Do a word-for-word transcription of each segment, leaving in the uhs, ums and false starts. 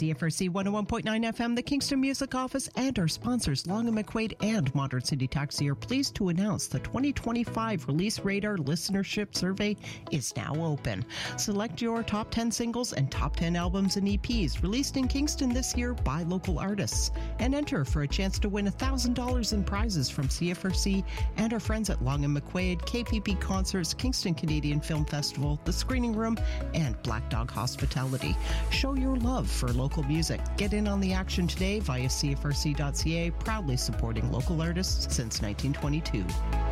C F R C one oh one point nine F M, the Kingston Music Office, and our sponsors, Long and McQuaid and Modern City Taxi, are pleased to announce the twenty twenty-five Release Radar Listenership Survey is now open. Select your top ten singles and top ten albums and E Ps released in Kingston this year by local artists, and enter for a chance to win one thousand dollars in prizes from C F R C and our friends at Long and McQuaid, K P P Concerts, Kingston Canadian Film Festival, The Screening Room, and Black Dog Hospitality. Show your love for local music. Get in on the action today via C F R C dot C A, proudly supporting local artists since nineteen twenty-two.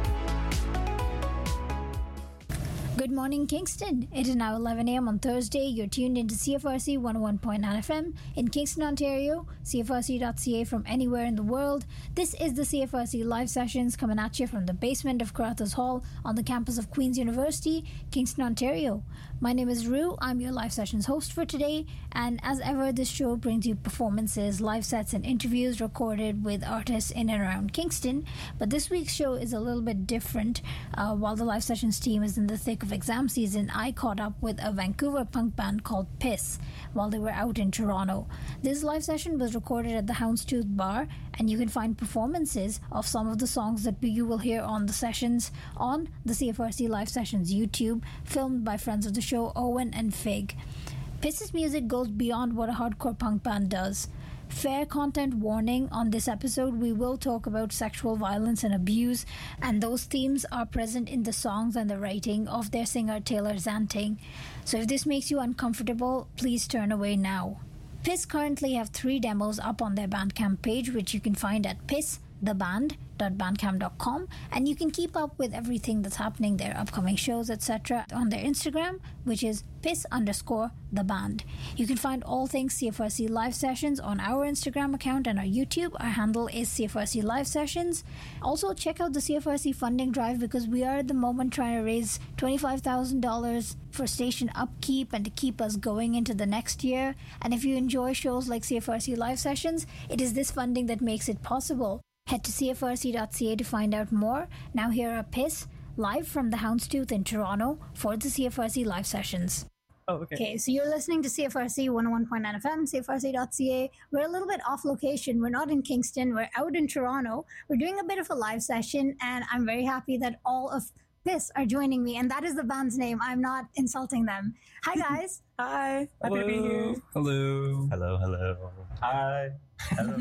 Good morning, Kingston. It is now eleven a.m. on Thursday. You're tuned into C F R C one oh one point nine F M in Kingston, Ontario, C F R C dot C A from anywhere in the world. This is the C F R C Live Sessions coming at you from the basement of Carruthers Hall on the campus of Queen's University, Kingston, Ontario. My name is Rue. I'm your Live Sessions host for today, and as ever, this show brings you performances, live sets, and interviews recorded with artists in and around Kingston. But this week's show is a little bit different. Uh, while the Live Sessions team is in the thick of exam season, I caught up with a Vancouver punk band called Piss while they were out in Toronto. This live session was recorded at the Houndstooth Bar, and you can find performances of some of the songs that you will hear on the sessions on the C F R C Live Sessions YouTube, filmed by friends of the show Owen and Fig. Piss's music goes beyond what a hardcore punk band does. Fair content warning on this episode. We will talk about sexual violence and abuse, and those themes are present in the songs and the writing of their singer Taylor Zanting. So if this makes you uncomfortable, please turn away now. Piss currently have three demos up on their Bandcamp page, which you can find at piss the band dot bandcamp dot com, and you can keep up with everything that's happening, their upcoming shows, et cetera, on their Instagram, which is piss underscore the band. You can find all things C F R C Live Sessions on our Instagram account and our YouTube. Our handle is C F R C Live Sessions. Also, check out the C F R C funding drive, because we are at the moment trying to raise twenty-five thousand dollars for station upkeep and to keep us going into the next year. And if you enjoy shows like C F R C Live Sessions, it is this funding that makes it possible. Head to C F R C dot C A to find out more. Now here are Piss, live from the Houndstooth in Toronto for the C F R C Live Sessions. Oh, okay. Okay, so you're listening to C F R C one oh one point nine F M, C F R C dot C A. We're a little bit off location. We're not in Kingston. We're out in Toronto. We're doing a bit of a live session, and I'm very happy that all of Piss are joining me, and that is the band's name. I'm not insulting them. Hi, guys. Hi. Hello. Happy to be here. Hello. Hello, hello. Hi. Hello.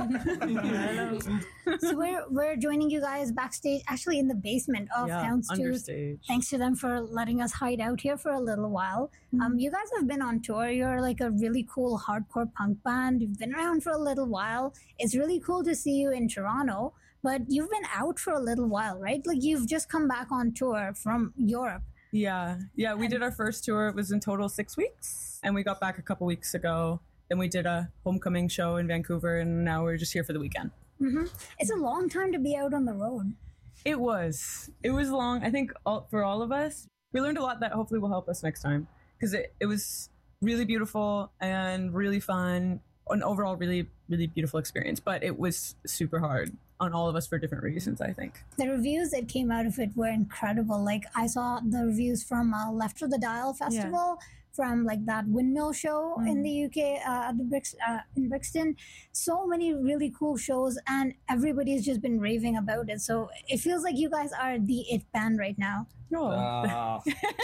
Hello. So we're we're joining you guys backstage, actually in the basement of Yeah, Houndstooth. understage. Thanks to them for letting us hide out here for a little while. Mm-hmm. Um, you guys have been on tour. You're like a really cool hardcore punk band. You've been around for a little while. It's really cool to see you in Toronto, but you've been out for a little while, right? Like you've just come back on tour from Europe. Yeah. Yeah, we did our first tour. It was in total six weeks, and we got back a couple weeks ago. Then we did a homecoming show in Vancouver, and now we're just here for the weekend. Mm-hmm. It's a long time to be out on the road. It was. It was long. I think all, for all of us, we learned a lot that hopefully will help us next time, because it, it was really beautiful and really fun. An overall really, really beautiful experience, but it was super hard on all of us for different reasons, I think. The reviews that came out of it were incredible. Like, I saw the reviews from uh, Left of the Dial Festival, yeah. from like that Windmill show mm. in the U K, uh, at the Brix, uh, in Brixton. So many really cool shows, and everybody's just been raving about it. So it feels like you guys are the it band right now. No, uh.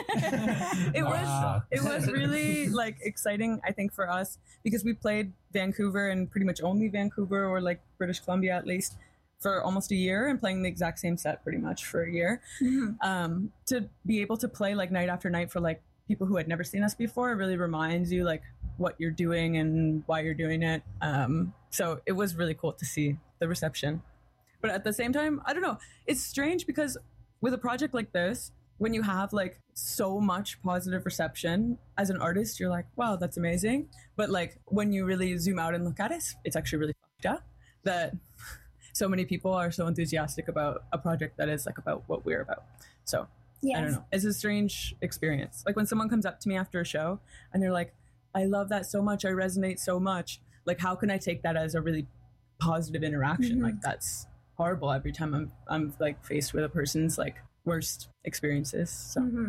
it was uh. it was really like exciting, I think, for us, because we played Vancouver and pretty much only Vancouver, or like British Columbia at least, for almost a year, and playing the exact same set pretty much for a year. Mm-hmm. Um, to be able to play like night after night for like people who had never seen us before, it really reminds you like what you're doing and why you're doing it. Um, so it was really cool to see the reception. But at the same time, I don't know, it's strange because with a project like this, when you have like so much positive reception as an artist, you're like, wow, that's amazing. But like when you really zoom out and look at it, it's actually really fucked up that so many people are so enthusiastic about a project that is like about what we're about. So yes. I don't know. It's a strange experience. Like when someone comes up to me after a show and they're like, I love that so much. I resonate so much. Like, how can I take that as a really positive interaction? Mm-hmm. Like, that's horrible every time I'm, I'm like faced with a person's like worst experiences. So mm-hmm.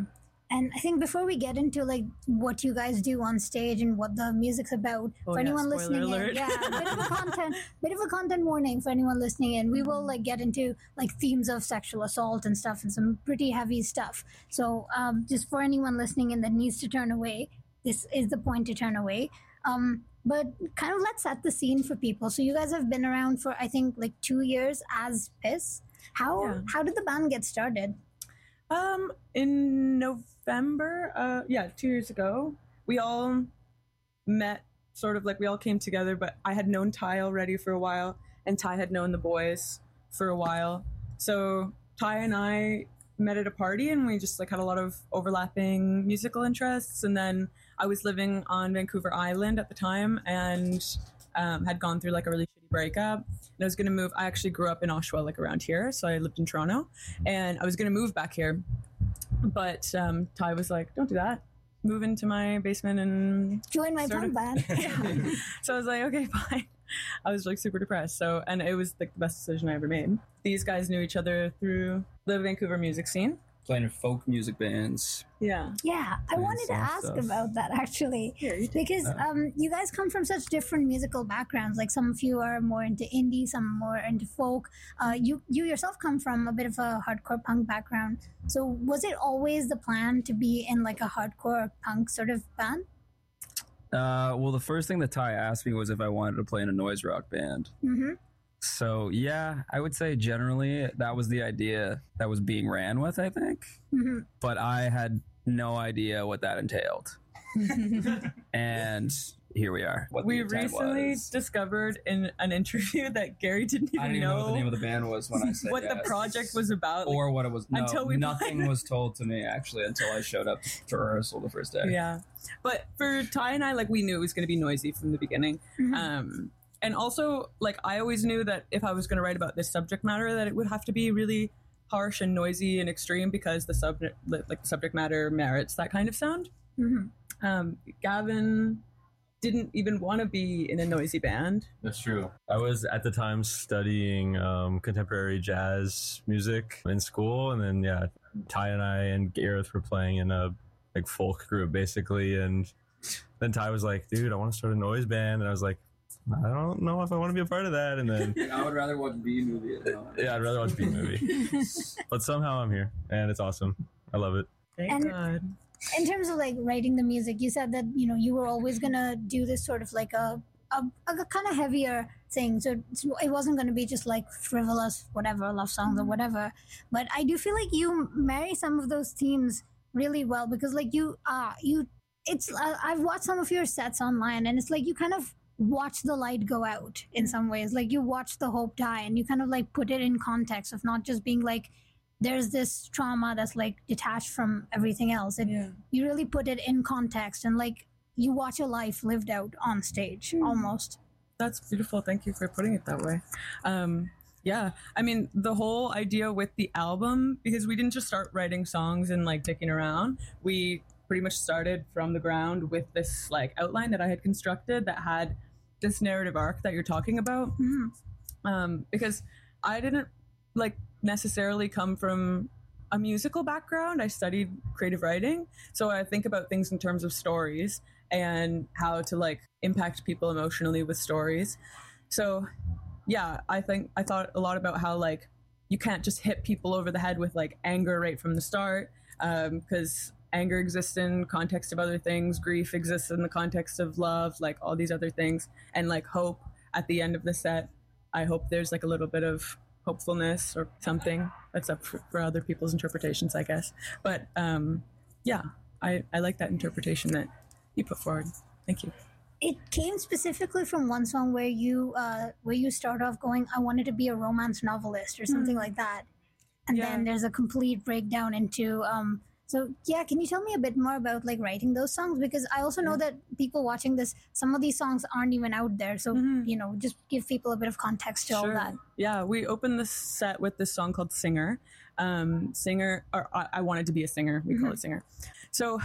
And I think before we get into like what you guys do on stage and what the music's about, Oh, for yeah, anyone spoiler listening alert. in, yeah, bit of a content, bit of a content warning for anyone listening in. We will like get into like themes of sexual assault and stuff and some pretty heavy stuff. So um, just for anyone listening in that needs to turn away, this is the point to turn away. Um, but kind of let's set the scene for people. So you guys have been around for I think like two years as Piss. How Yeah. how did the band get started? Um, in November, uh, yeah, two years ago, we all met. Sort of like we all came together. But I had known Ty already for a while, and Ty had known the boys for a while. So Ty and I met at a party, and we just like had a lot of overlapping musical interests. And then I was living on Vancouver Island at the time, and um, had gone through like a really shitty breakup. And I was going to move. I actually grew up in Oshawa, like around here. So I lived in Toronto, and I was going to move back here. But um, Ty was like, don't do that. Move into my basement and Join my Sort punk of- band. so I was like, okay, fine. I was like super depressed. So, and it was like the best decision I ever made. These guys knew each other through the Vancouver music scene. Playing in folk music bands. Yeah. Yeah, I Doing wanted to soft ask stuff. about that actually. Here, you Because um, you guys come from such different musical backgrounds. Like some of you are more into indie, some are more into folk. Uh, you you yourself come from a bit of a hardcore punk background. So was it always the plan to be in like a hardcore punk sort of band? Uh, well, the first thing that Ty asked me was if I wanted to play in a noise rock band. Mm-hmm. So yeah, I would say generally that was the idea that was being ran with, I think. Mm-hmm. But I had no idea what that entailed. And here we are. What the We intent recently was. discovered in an interview that Gary didn't even, I didn't even know what the name know of the band was when I said what the yes. project was about. Like, or what it was. No, until we nothing find- was told to me actually until I showed up to rehearsal the first day. yeah. But for Ty and I, like we knew it was going to be noisy from the beginning. Mhm. Um, and also, like I always knew that if I was going to write about this subject matter, that it would have to be really harsh and noisy and extreme because the subject, like the subject matter, merits that kind of sound. Mm-hmm. Um, Gavin didn't even want to be in a noisy band. That's true. I was at the time studying um, contemporary jazz music in school, and then yeah, Ty and I and Gareth were playing in a like folk group basically, and then Ty was like, "Dude, I want to start a noise band," and I was like, "I don't know if I want to be a part of that." And then I would rather watch B movie. yeah, I'd rather watch B movie, but somehow I'm here, and it's awesome. I love it. Thank And- God. In terms of like writing the music, you said that you know you were always gonna do this sort of like a a, a kind of heavier thing. So it's, it wasn't gonna be just like frivolous whatever love songs or whatever. But I do feel like you marry some of those themes really well because like you uh you it's uh, I've watched some of your sets online and it's like you kind of watch the light go out in some ways. Like you watch the hope die and you kind of like put it in context of not just being like there's this trauma that's like detached from everything else. It, Yeah. You really put it in context and like you watch a life lived out on stage almost. That's beautiful. Thank you for putting it that way. Um, yeah, I mean, the whole idea with the album, because we didn't just start writing songs and like dicking around. We pretty much started from the ground with this like outline that I had constructed that had this narrative arc that you're talking about. Mhm. Um, because I didn't like necessarily come from a musical background. I studied creative writing. So I think about things in terms of stories and how to like impact people emotionally with stories. So yeah, I think I thought a lot about how like you can't just hit people over the head with like anger right from the start, because um, anger exists in context of other things, grief exists in the context of love, like all these other things, and like hope at the end of the set. I hope there's like a little bit of hopefulness or something. That's up for, for other people's interpretations, I guess. But um, yeah, I, I like that interpretation that you put forward. Thank you. It came specifically from one song where you uh, where you start off going, I wanted to be a romance novelist or something like that. And Yeah. then there's a complete breakdown into um so yeah, can you tell me a bit more about like writing those songs? Because I also know that people watching this, some of these songs aren't even out there. So, Mhm. you know, just give people a bit of context to all that. Yeah, we opened this set with this song called Singer. Um, singer, or I, I wanted to be a singer. We call it Singer. So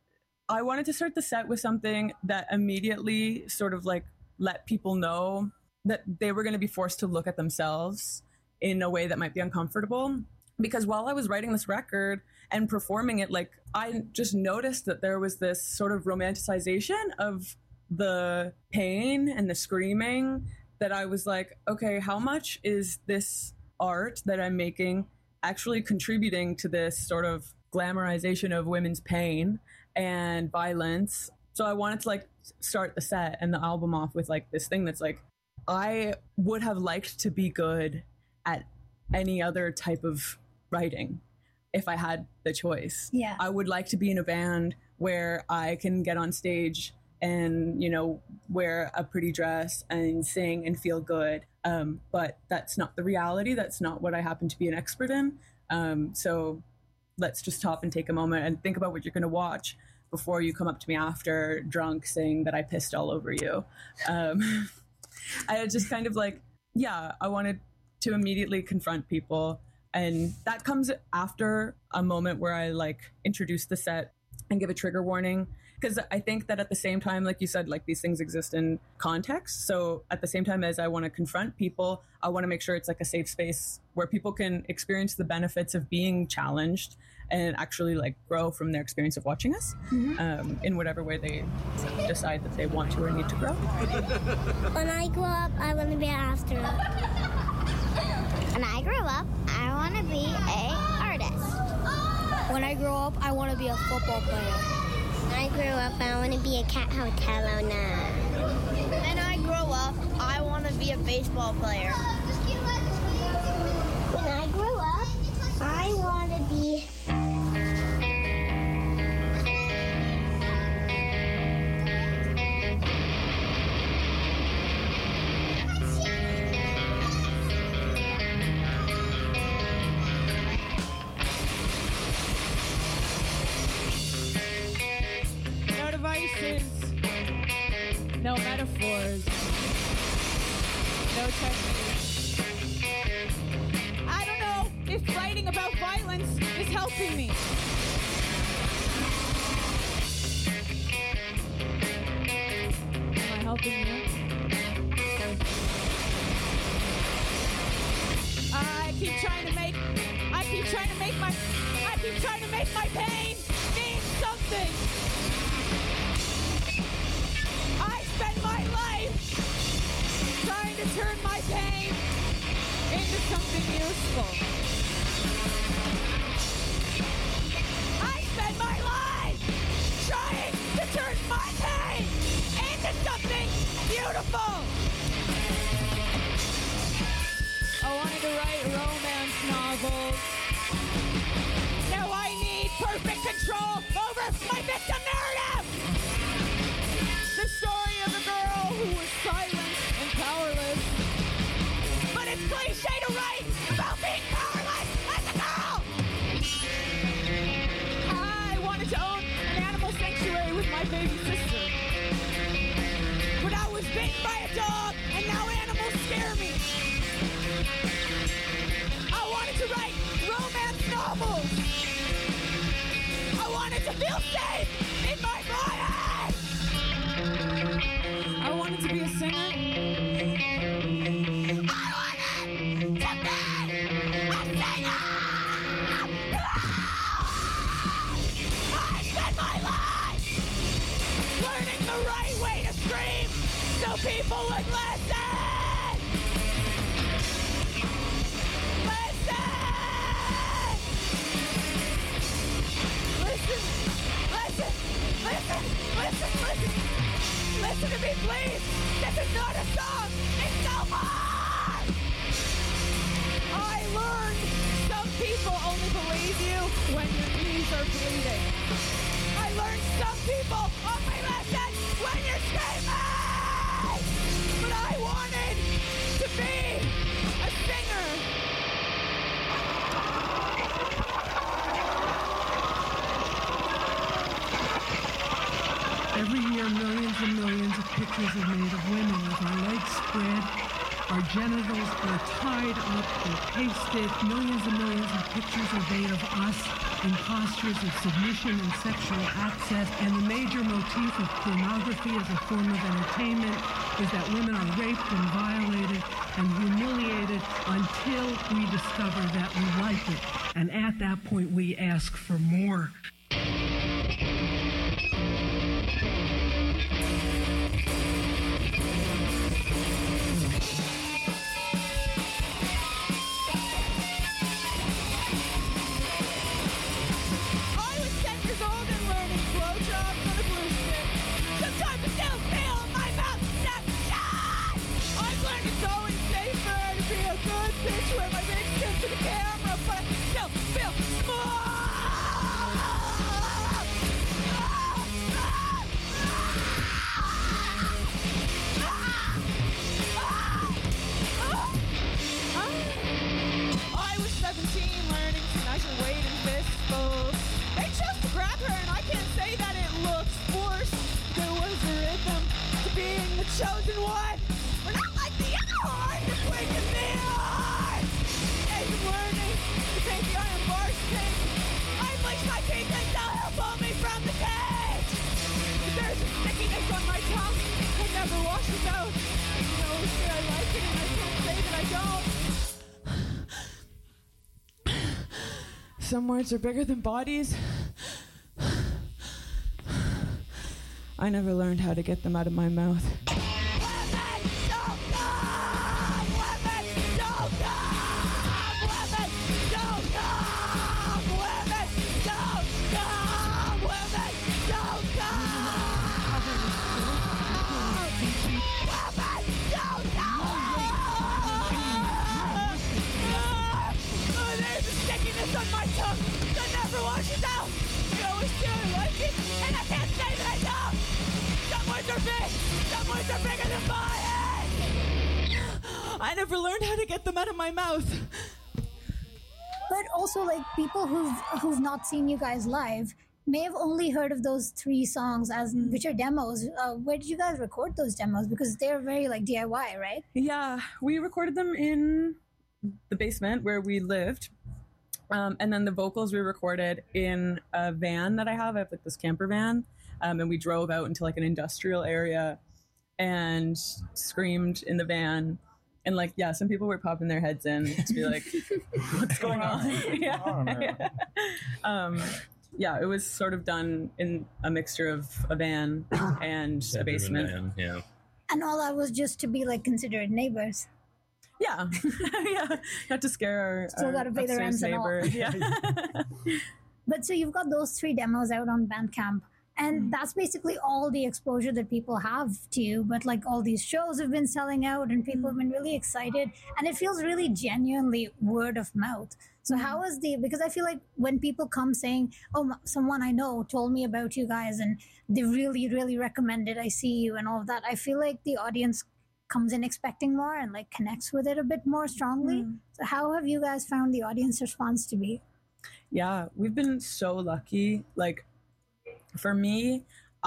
I wanted to start the set with something that immediately sort of like let people know that they were going to be forced to look at themselves in a way that might be uncomfortable. because while I was writing this record and performing it, like I just noticed that there was this sort of romanticization of the pain and the screaming that I was like, okay, how much is this art that I'm making actually contributing to this sort of glamorization of women's pain and violence? So I wanted to like start the set and the album off with like this thing that's like, I would have liked to be good at any other type of writing if I had the choice. Yeah. I would like to be in a band where I can get on stage and, you know, wear a pretty dress and sing and feel good. Um, but that's not the reality. That's not what I happen to be an expert in. Um, so let's just stop and take a moment and think about what you're going to watch before you come up to me after drunk saying that I pissed all over you. Um, I just kind of like, yeah, I wanted to immediately confront people. And that comes after a moment where I like introduce the set and give a trigger warning. Because I think that at the same time, like you said, like these things exist in context. So at the same time as I want to confront people, I want to make sure it's like a safe space where people can experience the benefits of being challenged and actually like grow from their experience of watching us, mm-hmm. um, in whatever way they decide that they want to or need to grow. When I grow up, I want to be an astronaut. When I grow up, I want to be an artist. When I grow up, I want to be a football player. When I grow up, I want to be a cat hotel owner. When I grow up, I want to be a baseball player. When I grow up, I want to be... No devices, no metaphors, no techniques. I don't know if writing about violence is helping me. Am I helping you? I keep trying to make, I keep trying to make my, I keep trying to make my pain mean something. I spend my life trying to turn my pain into something useful. I spend my life trying to turn my pain into something beautiful. I wanted to write romance novels. Now I need perfect control over my victim narrative. The story of a girl who was silent and powerless. But it's cliche to write about being powerless as a girl. I wanted to own an animal sanctuary with my baby sister. But I was bitten by a dog, and now animals scare me. I wanted to write romance novels. I wanted to feel safe in my body. I wanted to be a singer. I wanted to be a singer. I spent my life learning the right way to scream so people would listen. Listen. Listen. Listen. Listen. Listen. Listen. Listen to me, please. This is not a song. It's so hard. I learned some people only believe you when your knees are bleeding. I learned some people only listen when you're screaming. But I wanted to be a singer. Every year, millions and millions of pictures are made of women with our legs spread, our genitals are tied up or pasted. Millions and millions of pictures are made of us in postures of submission and sexual access. And the major motif of pornography as a form of entertainment is that women are raped and violated and humiliated until hope we discover that we like it, and at that point we ask for more. Chosen one! We're not like the other one! It's waking me on! As I'm learning to take the iron bars thing, I bleach my teeth until he'll pull me from the cage! But there's a stickiness on my tongue that never washes out. I know that I like it and I can't say that I don't. Some words are bigger than bodies. I never learned how to get them out of my mouth. I never learned how to get them out of my mouth. But also, like, people who've who've not seen you guys live may have only heard of those three songs as which are demos. Uh, where did you guys record those demos? Because they're very like D I Y, right? Yeah, we recorded them in the basement where we lived. Um, and then the vocals we recorded in a van that I have. I have like this camper van. Um, and we drove out into like an industrial area and screamed in the van. And like, yeah, some people were popping their heads in to be like, what's going on? yeah. yeah. Um, yeah, it was sort of done in a mixture of a van and a basement. Van, yeah. And all that was just to be like considered neighbors. Yeah. yeah. Not to scare our, Still our gotta pay the upstairs rent and all. neighbor. Yeah. But so you've got those three demos out on Bandcamp. And mm. that's basically all the exposure that people have to you. But like all these shows have been selling out and people have been really excited. And it feels really genuinely word of mouth. So mm. how is the, because I feel like when people come saying, oh, someone I know told me about you guys and they really, really recommended I see you and all of that, I feel like the audience comes in expecting more and like connects with it a bit more strongly. Mm. So how have you guys found the audience response to be? Yeah, we've been so lucky. Like, for me,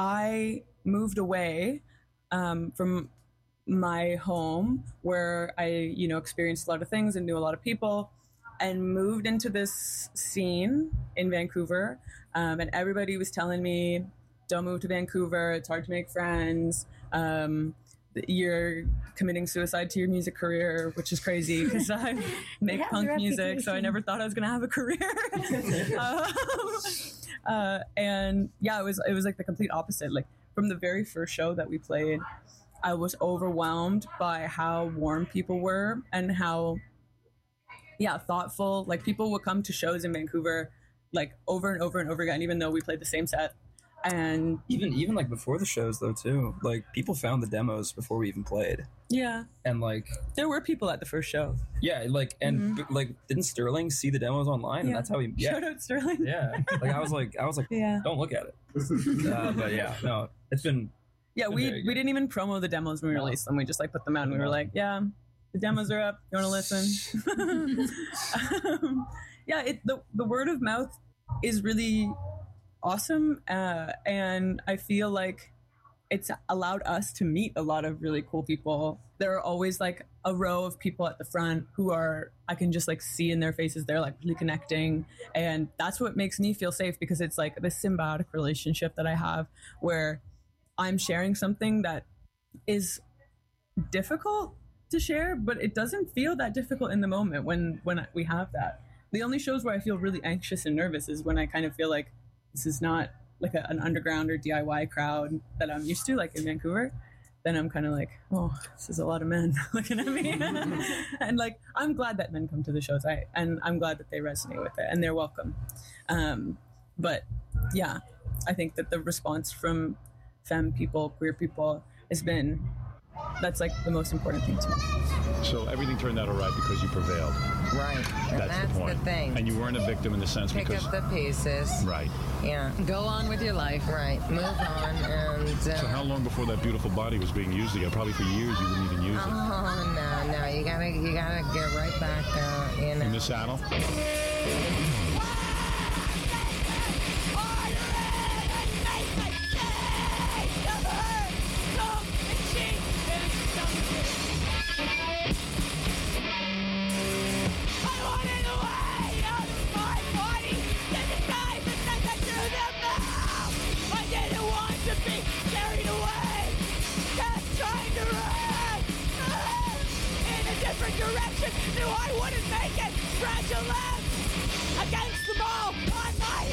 I moved away um, from my home where I, you know, experienced a lot of things and knew a lot of people and moved into this scene in Vancouver. Um, and everybody was telling me, don't move to Vancouver. It's hard to make friends. Um, you're committing suicide to your music career, which is crazy because I make punk music, so I never thought I was going to have a career. um, uh, and yeah, it was it was like the complete opposite. Like from the very first show that we played, I was overwhelmed by how warm people were and how, yeah, thoughtful. Like people would come to shows in Vancouver, like over and over and over again, even though we played the same set. And even even like before the shows though too, like people found the demos before we even played. Yeah, and like there were people at the first show. Yeah, like and Mm-hmm. b- like didn't Sterling see the demos online? Yeah. And that's how he. Yeah. Shout out Sterling. Yeah, like I was like I was like, Yeah. don't look at it. uh, but yeah, no, it's been. Yeah, it's been we very we good. didn't even promo the demos when we No. released them. We just like put them out and we were No. like, yeah, the demos are up. You want to listen? um, yeah, it the the word of mouth is really awesome, uh, and I feel like it's allowed us to meet a lot of really cool people. There are always like a row of people at the front who are, I can just like see in their faces, they're like really connecting. And that's what makes me feel safe because it's like this symbiotic relationship that I have where I'm sharing something that is difficult to share, but it doesn't feel that difficult in the moment when when we have that. The only shows where I feel really anxious and nervous is when I kind of feel like this is not like a, an underground or D I Y crowd that I'm used to, like in Vancouver. Then I'm kind of like, oh, this is a lot of men looking at me. And like, I'm glad that men come to the shows. I and I'm glad that they resonate with it and they're welcome. Um, but yeah, I think that the response from femme people, queer people, has been, that's like the most important thing to me. So everything turned out all right because you prevailed. Right. And That's, that's the point. the thing. And you weren't a victim in the sense Pick because... up the pieces. Right. Yeah. Go on with your life. Right. Move on. And uh, so how long before that beautiful body was being used again? Probably for years you wouldn't even use it. Oh, no, no. You gotta, you gotta get right back uh, in. In the saddle? Direction, knew I wouldn't make it. Stretch your legs against the ball on my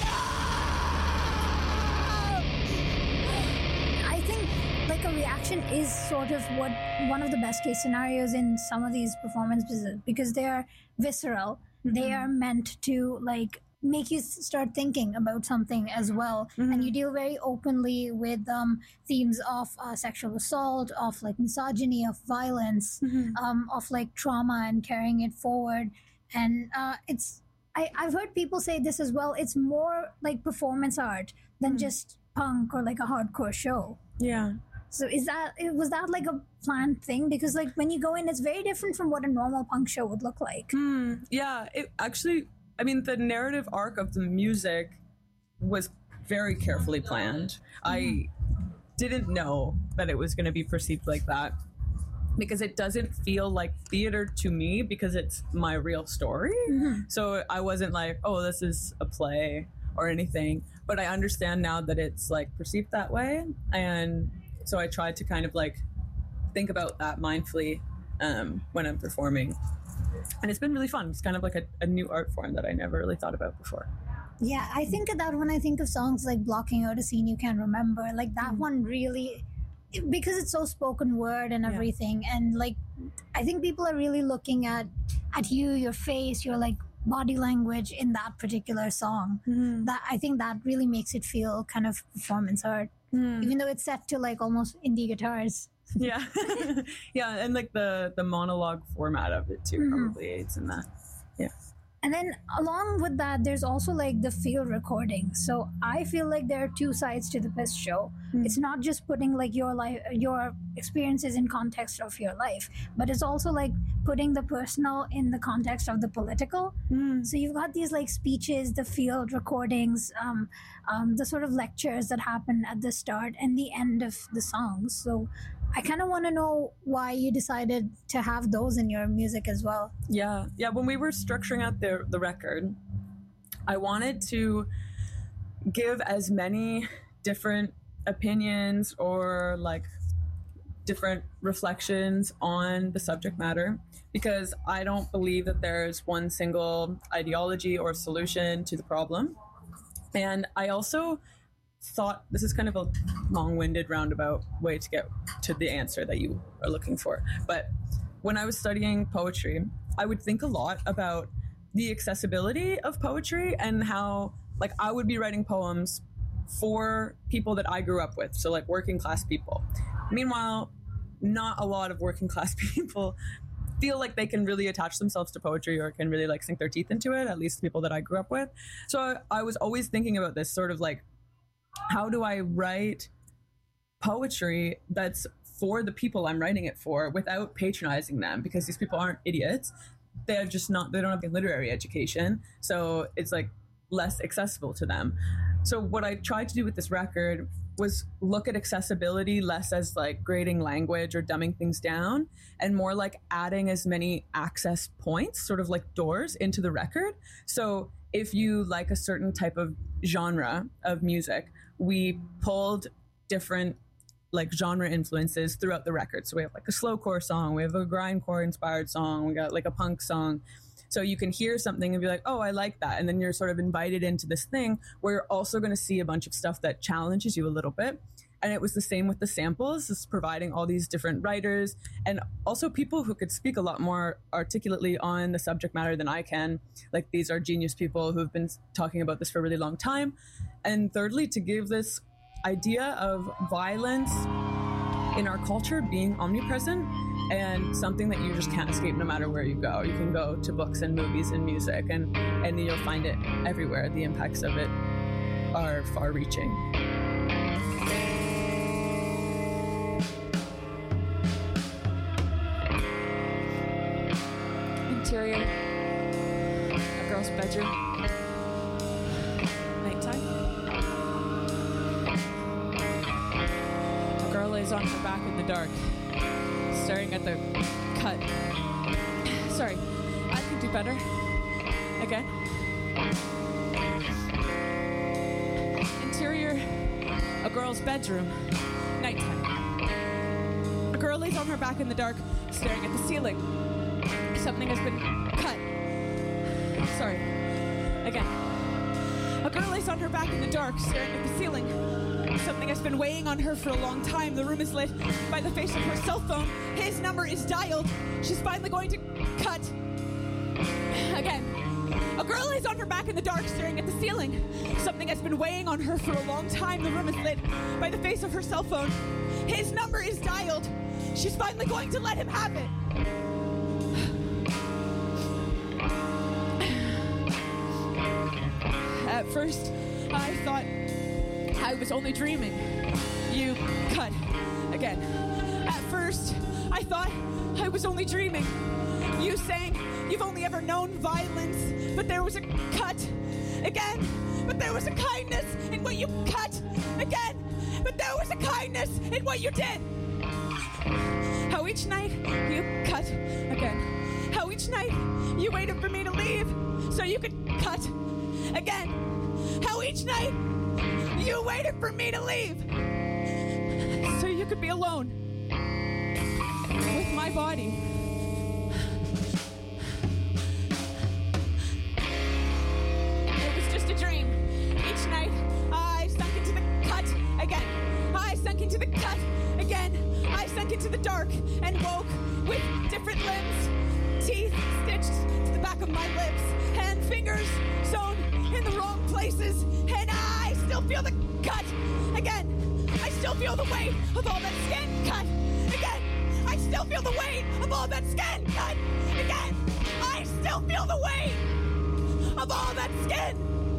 own. I think like a reaction is sort of what one of the best case scenarios in some of these performances because they are visceral. Mm-hmm. They are meant to like make you start thinking about something as well. Mm-hmm. And you deal very openly with um, themes of uh, sexual assault, of like misogyny, of violence, mm-hmm. um, of like trauma and carrying it forward. And uh, it's, I, I've heard people say this as well, it's more like performance art than mm-hmm. just punk or like a hardcore show. Yeah. So is that, was that like a planned thing? Because like when you go in, it's very different from what a normal punk show would look like. Mm, yeah, it actually... I mean, the narrative arc of the music was very carefully planned. I didn't know that it was going to be perceived like that because it doesn't feel like theater to me because it's my real story. Mm-hmm. So I wasn't like, oh, this is a play or anything. But I understand now that it's like perceived that way. And so I tried to kind of like think about that mindfully um, when I'm performing. And it's been really fun. It's kind of like a, a new art form that I never really thought about before. Yeah, I think of that when I think of songs like Blocking Out a Scene You Can Remember. Like that mm. one really, because it's so spoken word and everything. Yeah. And like, I think people are really looking at, at you, your face, your like body language in that particular song. Mm. That I think that really makes it feel kind of performance art. Mm. Even though it's set to like almost indie guitars. Yeah. Yeah, and like the the monologue format of it too mm-hmm. probably aids in that. Yeah. And then along with that, there's also like the field recording. So I feel like there are two sides to the Pissed show. Mm. It's not just putting like your life, your experiences in context of your life, but it's also like putting the personal in the context of the political. Mm. So you've got these like speeches, the field recordings, um, um, the sort of lectures that happen at the start and the end of the songs. So I kind of want to know why you decided to have those in your music as well. Yeah. Yeah. When we were structuring out the, the record, I wanted to give as many different opinions or like different reflections on the subject matter because I don't believe that there's one single ideology or solution to the problem. And I also thought this is kind of a long-winded roundabout way to get to the answer that you are looking for. But when I was studying poetry, I would think a lot about the accessibility of poetry and how like I would be writing poems for people that I grew up with. So like working class people. Meanwhile, not a lot of working class people feel like they can really attach themselves to poetry or can really like sink their teeth into it, at least the people that I grew up with. So I, I was always thinking about this sort of like, how do I write poetry that's for the people I'm writing it for without patronizing them? Because these people aren't idiots. They're just not, they don't have a literary education. So it's like less accessible to them. So what I tried to do with this record was look at accessibility less as like grading language or dumbing things down and more like adding as many access points, sort of like doors into the record. So if you like a certain type of genre of music, we pulled different like genre influences throughout the record. So we have like a slowcore song, we have a grindcore inspired song, we got like a punk song. So you can hear something and be like, oh, I like that. And then you're sort of invited into this thing where you're also going to see a bunch of stuff that challenges you a little bit. And it was the same with the samples, just providing all these different writers and also people who could speak a lot more articulately on the subject matter than I can. Like, these are genius people who've been talking about this for a really long time. And thirdly, to give this idea of violence in our culture being omnipresent and something that you just can't escape no matter where you go. You can go to books and movies and music, and, and you'll find it everywhere. The impacts of it are far-reaching. Interior, a girl's bedroom, nighttime. A girl lays on her back in the dark, staring at the cut. Sorry, I can do better. Again. Interior, a girl's bedroom, nighttime. A girl lays on her back in the dark, staring at the ceiling. Something has been cut. Sorry. Again. A girl lays on her back in the dark, staring at the ceiling. Something has been weighing on her for a long time. The room is lit by the face of her cell phone. His number is dialed. She's finally going to cut. Again. A girl lays on her back in the dark, staring at the ceiling. Something has been weighing on her for a long time. The room is lit by the face of her cell phone. His number is dialed. She's finally going to let him have it. At first, I thought I was only dreaming. You cut. Again. At first, I thought I was only dreaming. You saying you've only ever known violence, but there was a cut. Again. But there was a kindness in what you cut. Again. But there was a kindness in what you did. How each night you cut. Again. How each night you waited for me to leave so you could cut. Again. How each night you waited for me to leave so you could be alone with my body. It was just a dream. Each night I sunk into the cut again. I sunk into the cut again. I sunk into the dark and woke with different limbs, teeth stitched to the back of my lips, and fingers sewn in the wrong places, and I still feel the cut. Again, I still feel the weight of all that skin cut. Again, I still feel the weight of all that skin cut. Again, I still feel the weight of all that skin.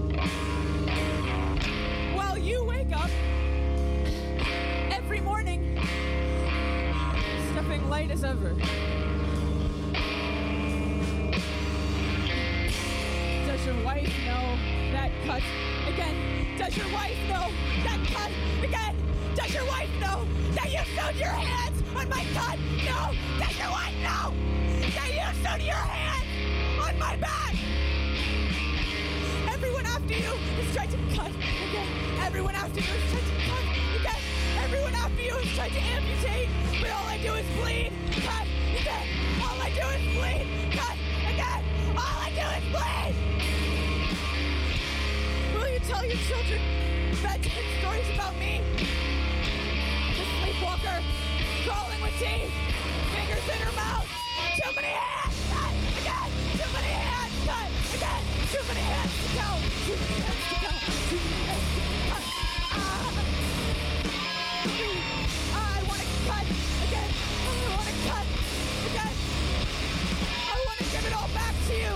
While you wake up every morning, stepping light as ever. Does your wife know that cut? Again, does your wife know that cut? Again, does your wife know that you sewed your hands on my cut? No! Does your wife know that you sewed your hands on my back? Everyone after you is trying to cut. Again, everyone after you is trying to cut. Again, everyone after you is trying to amputate, but all I do is bleed. Cut. Again, all I do is bleed. Cut. Again, all I do is bleed. Will you tell your children bedtime stories about me? The sleepwalker, crawling with teeth, fingers in her mouth, too many hands, cut, again, too many hands, cut, again, too many hands to count, too many hands to count, too many hands to cut. Ah. I want to cut, again, I want to cut, again, I want to give it all back to you.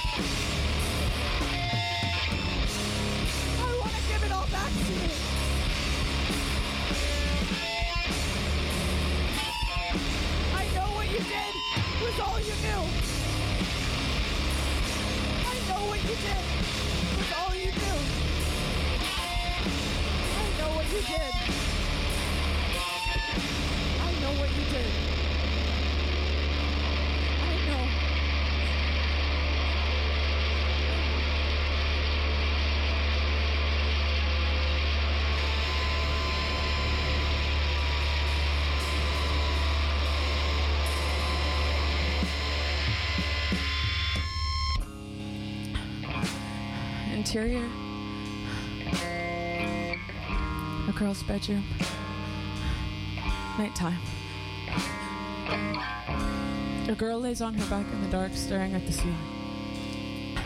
Give it all back to you. I know what you did was all you knew. I know what you did was all you knew. I know what you did. I know what you did. I know. Interior. A girl's bedroom. Nighttime. A girl lays on her back in the dark, staring at the ceiling.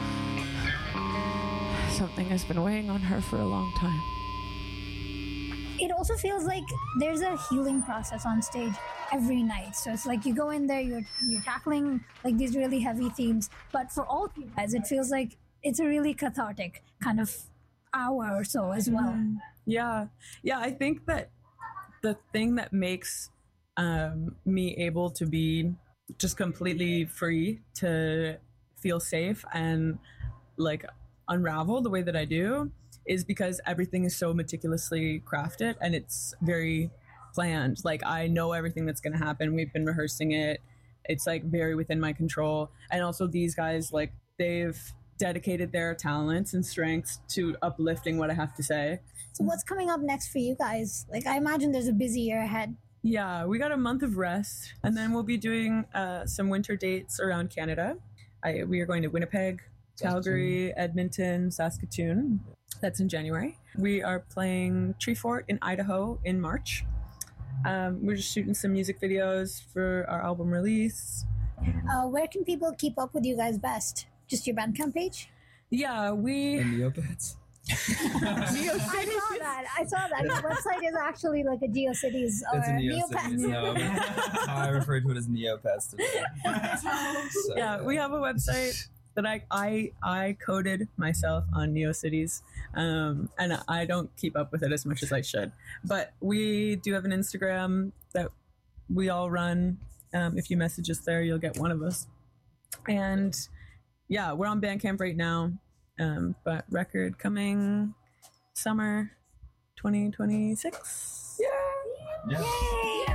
Something has been weighing on her for a long time. It also feels like there's a healing process on stage every night. So it's like you go in there, you're you're tackling like these really heavy themes, but for all of you guys, it feels like it's a really cathartic kind of hour or so as well. Mm, yeah, yeah. I think that the thing that makes um, me able to be just completely free to feel safe and like unravel the way that I do is because everything is so meticulously crafted and it's very planned. Like I know everything that's going to happen. We've been rehearsing it. It's like very within my control. And also these guys, like they've dedicated their talents and strengths to uplifting what I have to say. So what's coming up next for you guys? Like I imagine there's a busy year ahead. Yeah, we got a month of rest and then we'll be doing uh, some winter dates around Canada. I, we are going to Winnipeg, Calgary, Edmonton, Saskatoon. That's in January. We are playing Treefort in Idaho in March. Um, we're just shooting some music videos for our album release. Uh, where can people keep up with you guys best? Just your Bandcamp page? Yeah, we... The Neopets. I saw that. I saw that. The website is actually like a GeoCities or It's a Neopets. Neopets. No, I refer to it as Neopets today. So, yeah, we have a website that I I, I coded myself on NeoCities, um, and I don't keep up with it as much as I should. But we do have an Instagram that we all run. Um, if you message us there, you'll get one of us. And yeah, we're on Bandcamp right now, um, but record coming summer twenty twenty-six. Yeah. Yeah.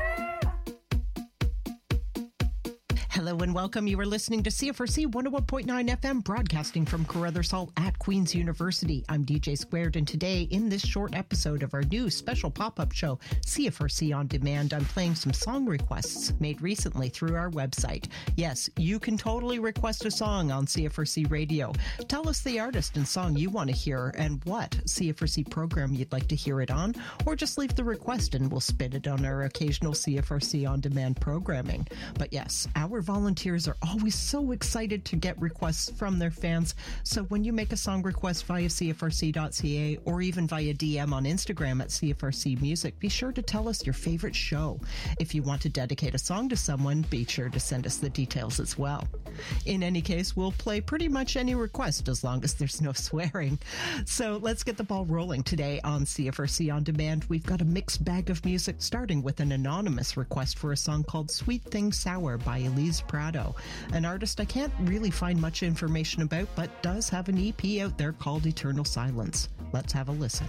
Hello and welcome. You are listening to C F R C one oh one point nine F M, broadcasting from Carruthers Hall at Queen's University. I'm D J Squared, and today in this short episode of our new special pop-up show, C F R C On Demand, I'm playing some song requests made recently through our website. Yes, you can totally request a song on C F R C Radio. Tell us the artist and song you want to hear and what C F R C program you'd like to hear it on, or just leave the request and we'll spin it on our occasional C F R C On Demand programming. But yes, our volunteers are always so excited to get requests from their fans. So when you make a song request via C F R C dot C A or even via D M on Instagram at C F R C Music, be sure to tell us your favorite show. If you want to dedicate a song to someone, be sure to send us the details as well. In any case, we'll play pretty much any request as long as there's no swearing. So let's get the ball rolling today on C F R C On Demand. We've got a mixed bag of music, starting with an anonymous request for a song called Sweet Thing Sour by Elise Prado, an artist I can't really find much information about, but does have an E P out there called Eternal Silence. Let's have a listen.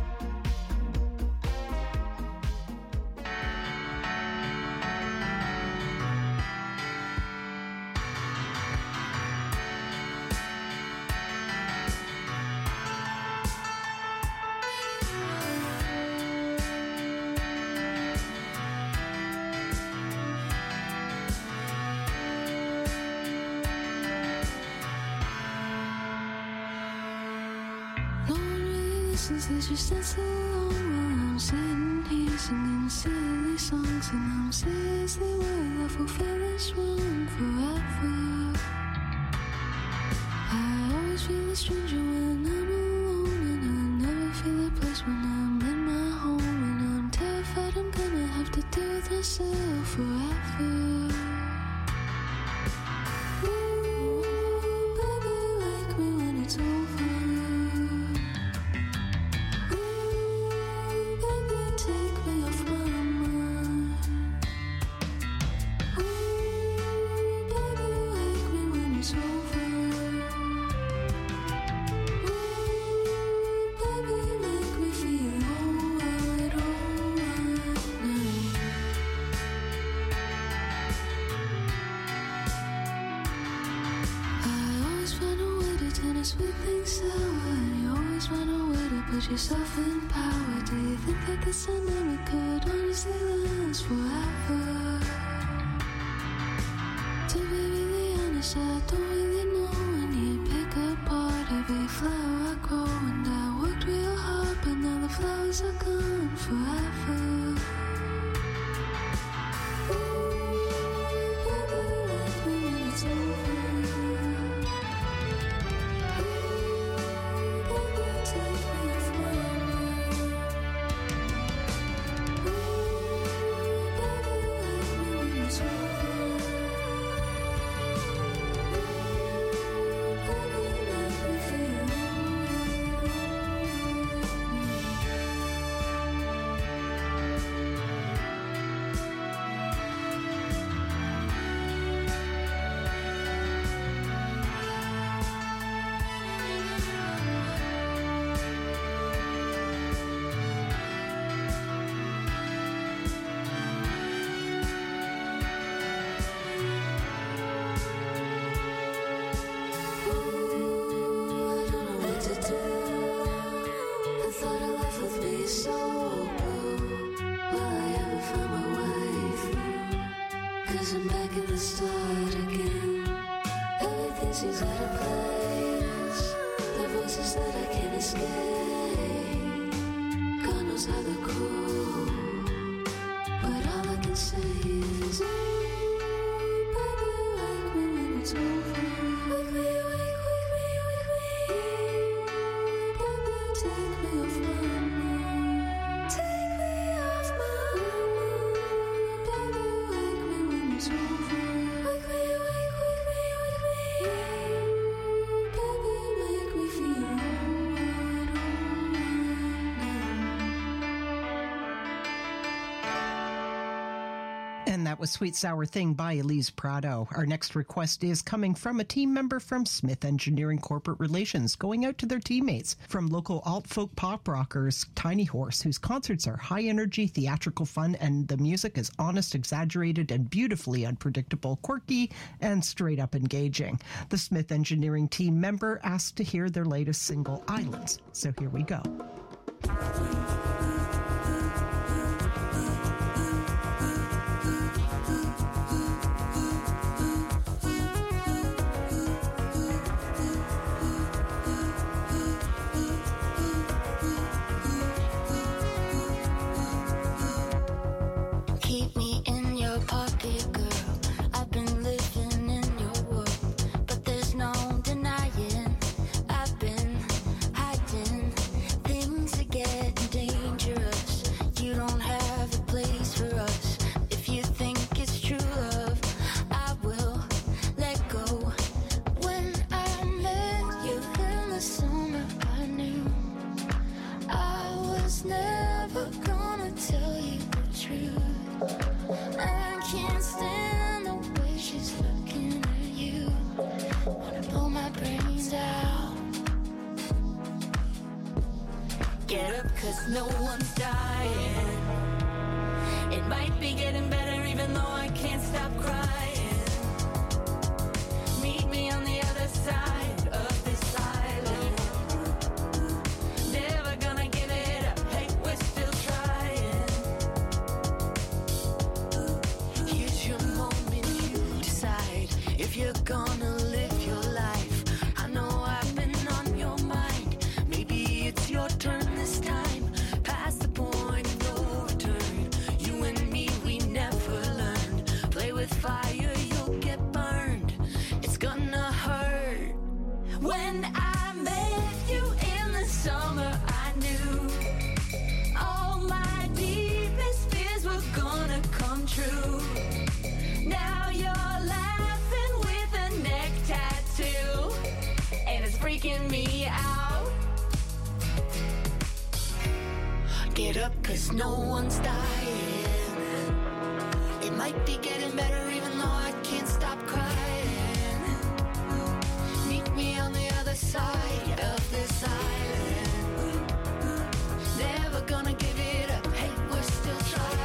Since you stand so long while I'm sitting here singing silly songs, and I'm seriously worried I'll fulfill this one forever. I always feel a stranger when I'm alone, and I never feel a place when I'm in my home, and I'm terrified I'm gonna have to deal with myself forever. Yourself in power. Do you think that this dynamic could honestly last forever? To be really honest, I don't really know when you pick apart every flower I grow and I worked real hard, but now the flowers are gone forever. Was Sweet Sour Thing by Elise Prado. Our next request is coming from a team member from Smith Engineering Corporate Relations, going out to their teammates from local alt-folk pop rockers Tiny Horse, whose concerts are high-energy, theatrical fun, and the music is honest, exaggerated, and beautifully unpredictable, quirky, and straight-up engaging. The Smith Engineering team member asked to hear their latest single, Islands. So here we go. No one's dying. It might be getting better even though I can't stop crying. Meet me on the other side of this island. Never gonna give it up. Hey, we're still trying. Here's your moment, you decide if you're gonna live your life. I know I've been on your mind. Maybe it's your turn this time. Fire, you'll get burned. It's gonna hurt. When I met you in the summer, I knew all my deepest fears were gonna come true. Now you're laughing with a neck tattoo, and it's freaking me out. Get up, 'cause no one's dying. It might be getting better even though I can't stop crying. Meet me on the other side of this island. Never gonna give it up. Hey, we're still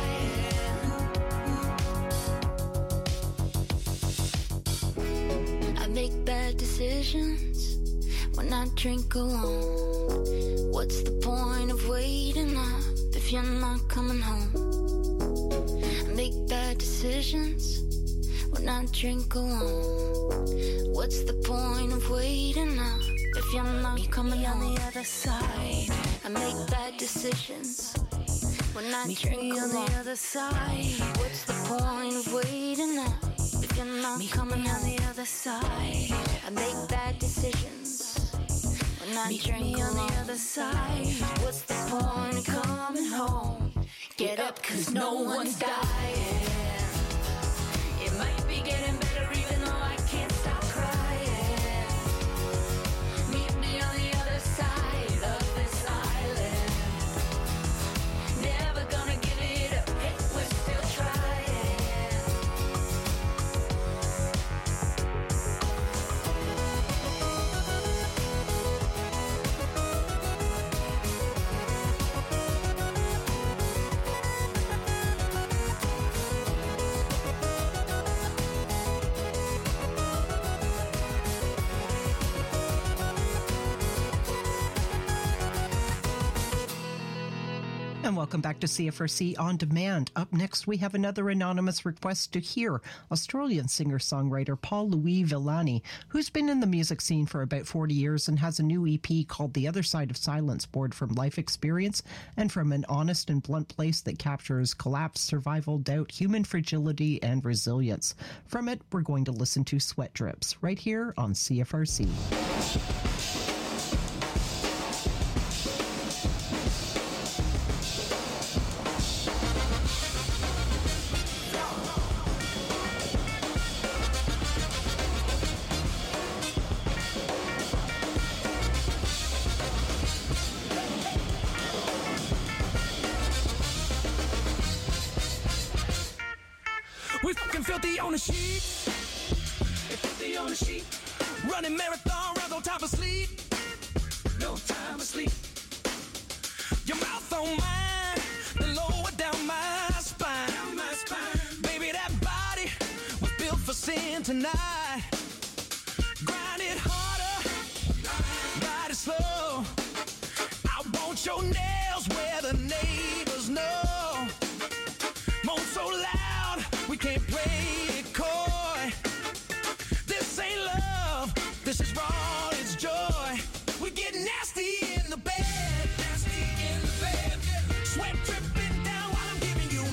trying. I make bad decisions when I drink alone. What's the point of waiting up if you're not coming home? Make bad decisions when I drink alone. What's the point of waiting up If you're not coming on the other side, I make bad decisions. When I drink on the other side, what's the point of waiting now? If you're not coming on the other side, I make bad decisions. When I drink on the other side, what's the point of coming home? Get up, cause no one's dying. It might be getting better even though I can't stop crying. Meet me on the other side of this island. Never gonna give it up, hey, we're still trying. And welcome back to C F R C On Demand. Up next, we have another anonymous request to hear Australian singer-songwriter Paul Louis Villani, who's been in the music scene for about forty years and has a new E P called The Other Side of Silence, born from life experience and from an honest and blunt place that captures collapse, survival, doubt, human fragility, and resilience. From it, we're going to listen to Sweat Drips right here on C F R C. We fucking filthy on the sheet. Filthy on the sheet. Running marathon rounds on top of sleep. No time to sleep. Your mouth on mine, then lower down my spine. Down my spine. Baby, that body was built for sin tonight. Grind it harder, ride it slow. I want your nails where the neighbors know. Moan so loud, we can't play it coy. This ain't love, this is raw, it's joy. We get nasty in the bed, nasty in the bed. Sweat dripping down while I'm giving you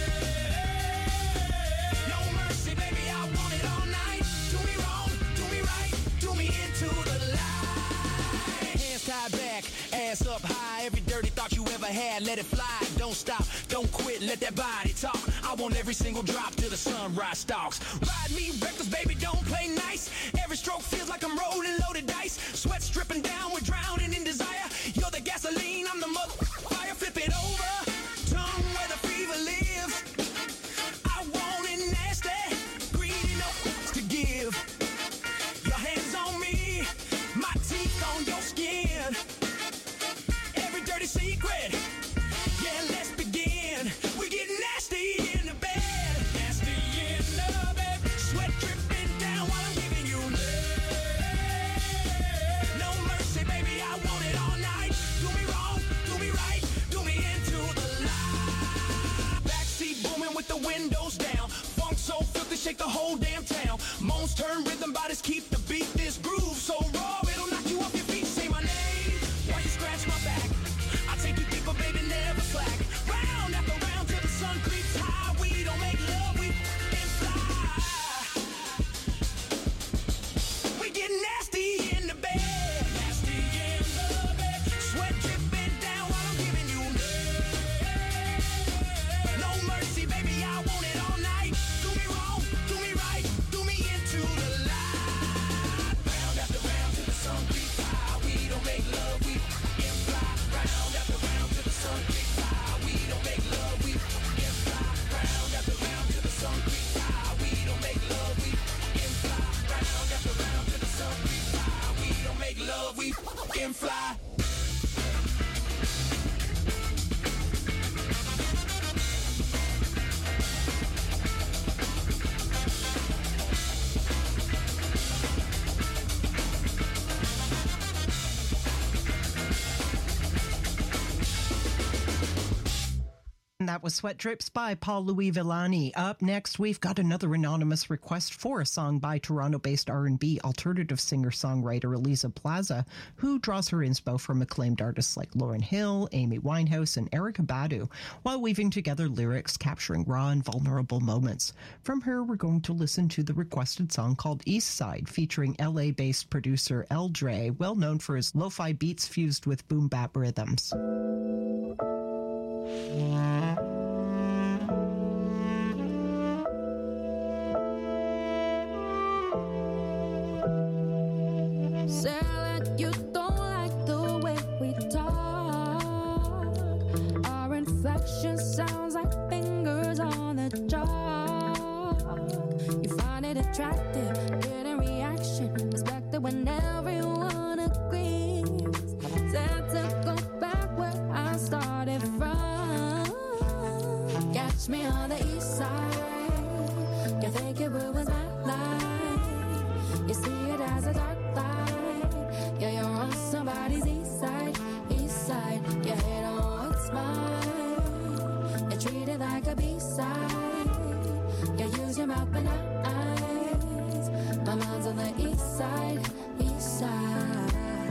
love. No mercy, baby, I want it all night. Do me wrong, do me right, do me into the light. Hands tied back, ass up high. Every dirty thought you ever had, let it fly. Don't stop, don't quit, let that body talk. I want every single drop till the sunrise stalks. Ride me reckless, baby, don't play nice. Every stroke feels like I'm rolling loaded dice. Sweat dripping down, we're drowning in desire. You're the gasoline, I'm the mother fire. Flip it over, tongue where the fever lives. I want it nasty, greedy, no to give. Your hands on me, my teeth on your skin. Every dirty secret, yeah, let's begin. We get nasty in the bed, nasty in the bed. Sweat dripping down while I'm giving you love. No mercy, baby, I want it all night. Do me wrong, do me right, do me into the light. Backseat booming with the windows down. Funk so filthy, shake the whole damn town. Moans turn rhythm, bodies keep the beat. This groove so raw, it'll knock you off your feet. Say my name, while you scratch my back. I take you deeper, baby, never slack. Round after round till the sun creeps high. We don't make love, we can fly. We get nasty in the bed, nasty in the bed. Sweat dripping down while I'm giving you love. No mercy, baby, I want it all night. Do me wrong, do me right, do me into the light. Round after round till the sun creeps high. We don't make love, we can fly. Round after round till the sun creeps high. We don't make love, we can fly. Round after round till the sun creeps high. We don't make love, we can fly. Round after round till the sun creeps high. We don't make love, we can fly. And That was Sweat Drips by Paul Louis Villani. Up next, we've got another anonymous request for a song by Toronto-based R and B alternative singer-songwriter Elisa Plaza, who draws her inspo from acclaimed artists like Lauryn Hill, Amy Winehouse, and Erykah Badu, while weaving together lyrics capturing raw and vulnerable moments. From her, we're going to listen to the requested song called East Side, featuring L A-based producer El Dre, well known for his lo-fi beats fused with boom-bap rhythms. Salad, you don't like the way we talk. Our inflection sounds like fingers on the chalk. You find it attractive, getting reaction, respected when everyone agrees. Sad to go back where I started from. Catch me on the east side. You think it ruins my life. You see it as a dark light. Yeah, you're on somebody's east side, east side. You hate on what's mine. You treat it like a B-side. You use your mouth but not eyes. My mind's on the east side, east side.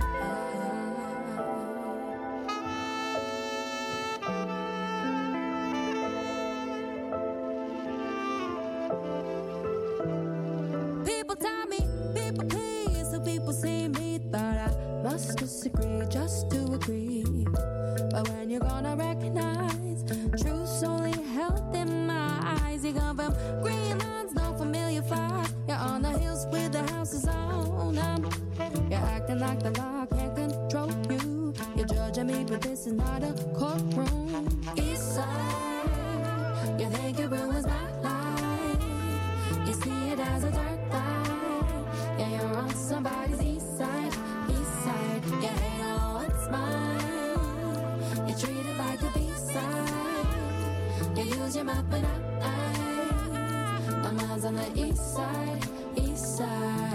People tell me, people please, so people see me, thought I must disagree just to agree. But when you're gonna recognize truth's only held in my eyes, you come from green lines, no familiar fire. You're on the hills with the houses on them. You're acting like the law can't control you. You're judging me, but this is not a courtroom. East side, you think it ruins my life. You see it as a dark light. Yeah, you're on somebody's east side, east side. You hate on what's mine. You treat it like a B-side. You use your mouth but not eyes. My mind's on the east side, east side.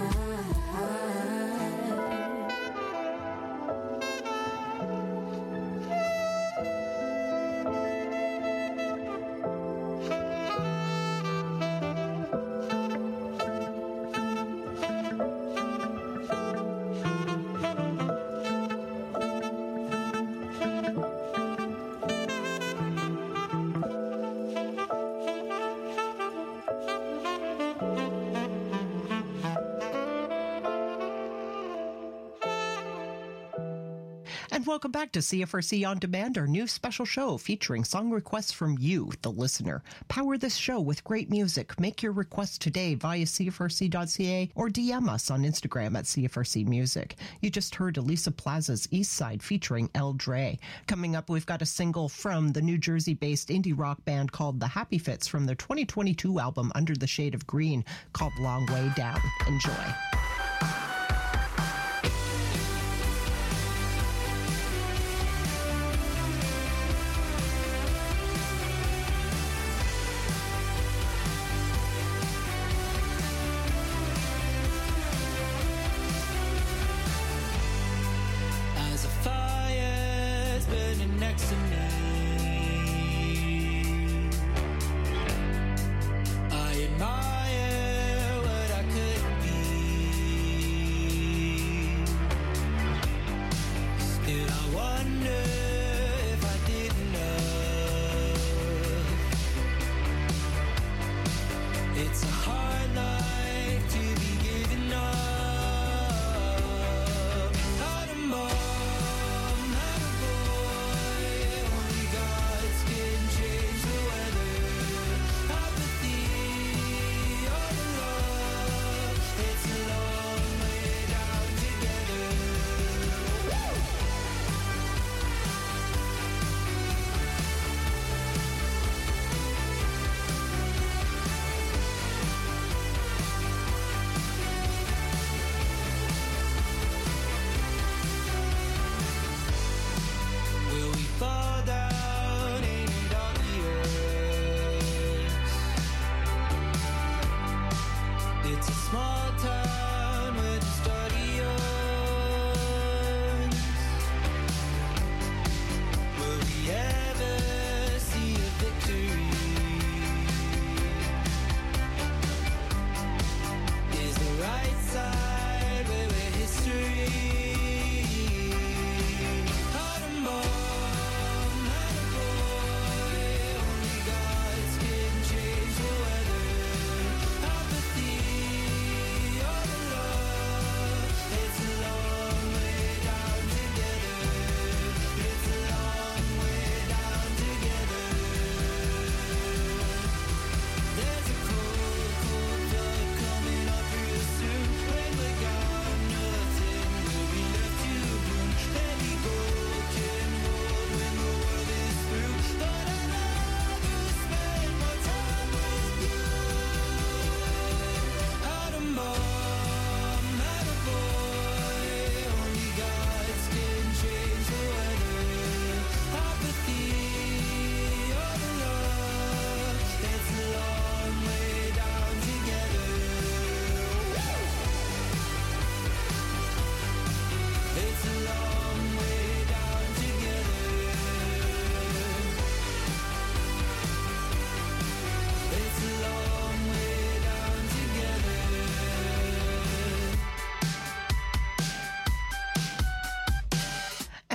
And welcome back to C F R C On Demand, our new special show featuring song requests from you, the listener. Power this show with great music. Make your request today via C F R C dot C A or D M us on Instagram at C F R C Music. You just heard Elisa Plaza's East Side featuring El Dre. Coming up, we've got a single from the New Jersey-based indie rock band called The Happy Fits from their twenty twenty-two album Under the Shade of Green called Long Way Down. Enjoy. I admire what I could be.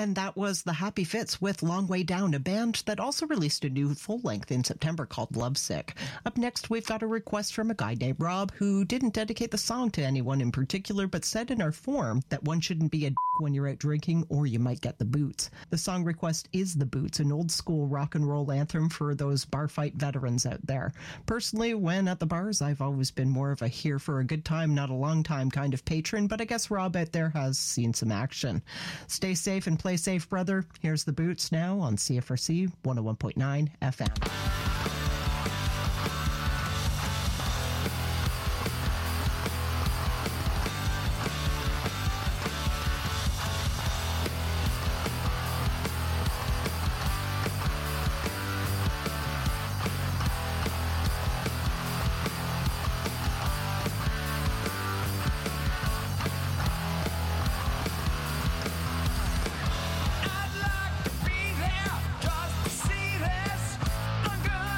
And that was the Happy Fits with Long Way Down, a band that also released a new full-length in September called Lovesick. Up next, we've got a request from a guy named Rob who didn't dedicate the song to anyone in particular, but said in our form that one shouldn't be a d- when you're out drinking or you might get the boots. The song request is The Boots, an old-school rock and roll anthem for those bar fight veterans out there. Personally, when at the bars, I've always been more of a here for a good time, not a long time kind of patron, but I guess Rob out there has seen some action. Stay safe and play safe, brother. Here's The Boots now on C F R C one oh one point nine F M. I'd like to be there just to see this. I'm gonna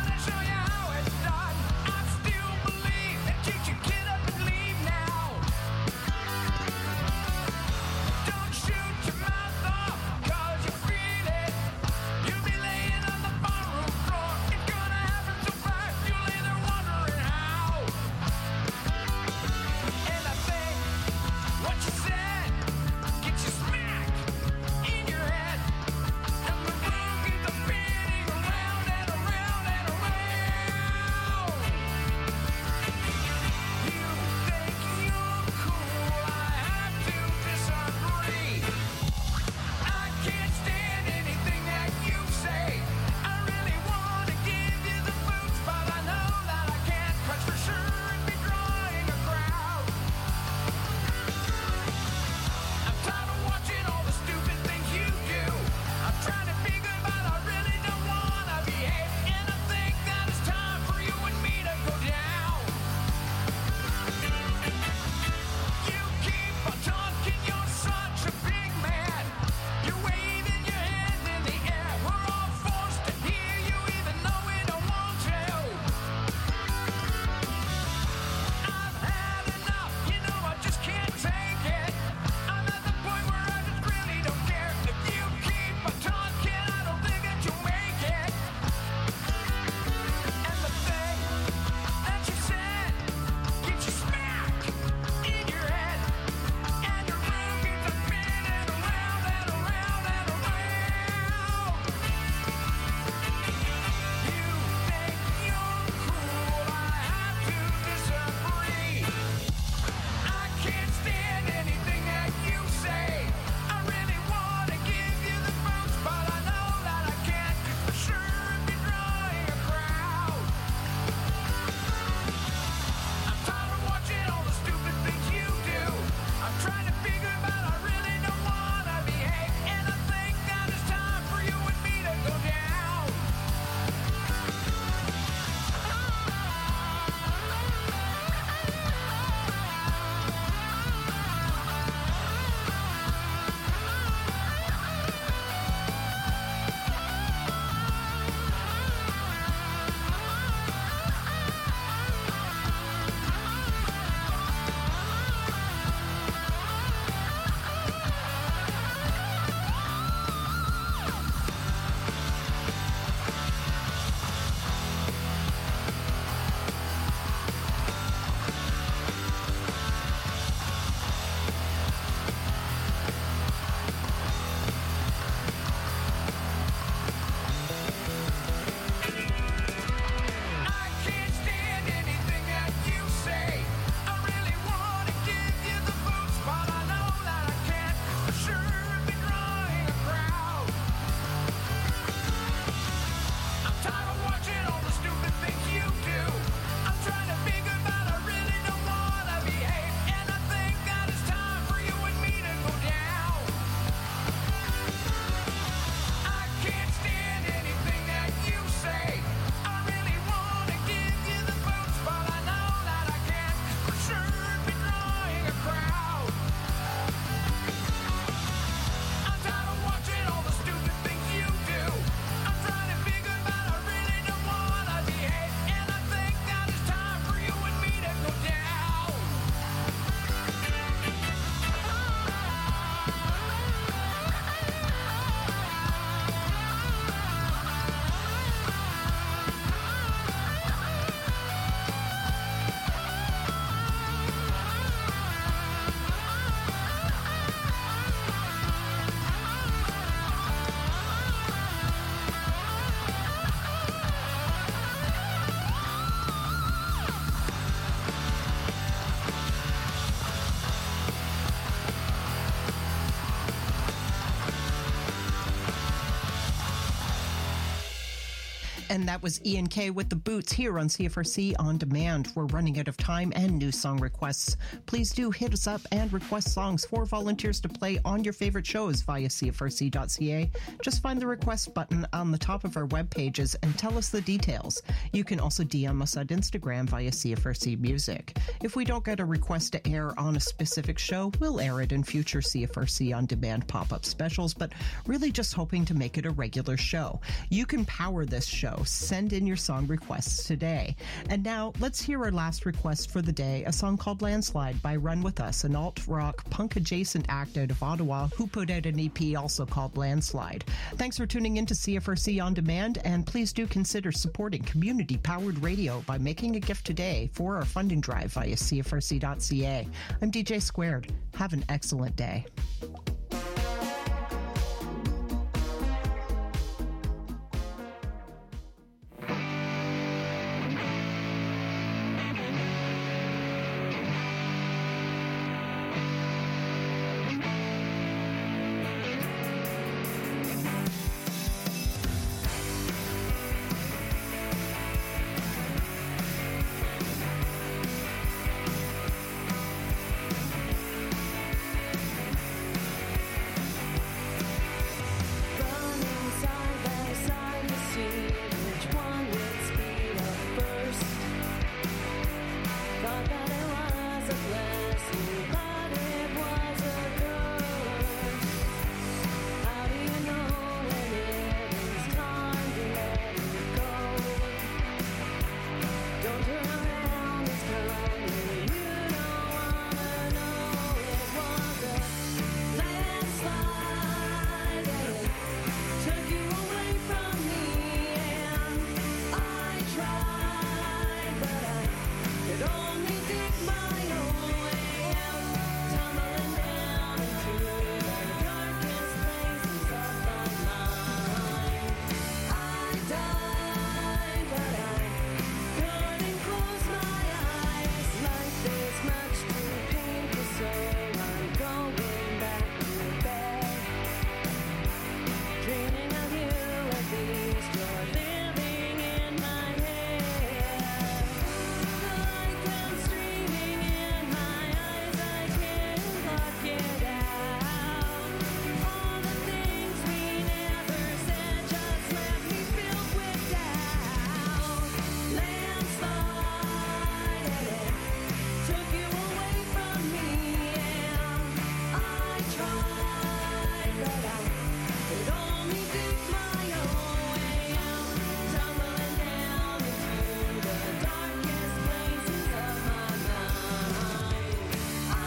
And that was Ian K with The Boots here on C F R C On Demand. We're running out of time and new song requests. Please do hit us up and request songs for volunteers to play on your favorite shows via C F R C dot C A. Just find the request button on the top of our web pages and tell us the details. You can also D M us at Instagram via C F R C Music. If we don't get a request to air on a specific show, we'll air it in future C F R C On Demand pop-up specials, but really just hoping to make it a regular show. You can power this show. Send in your song requests today. And now, let's hear our last request for the day, a song called Landslide by Run With Us, an alt-rock, punk-adjacent act out of Ottawa who put out an E P also called Landslide. Thanks for tuning in to C F R C On Demand, and please do consider supporting community-powered radio by making a gift today for our funding drive via C F R C dot C A. I'm D J Squared. Have an excellent day.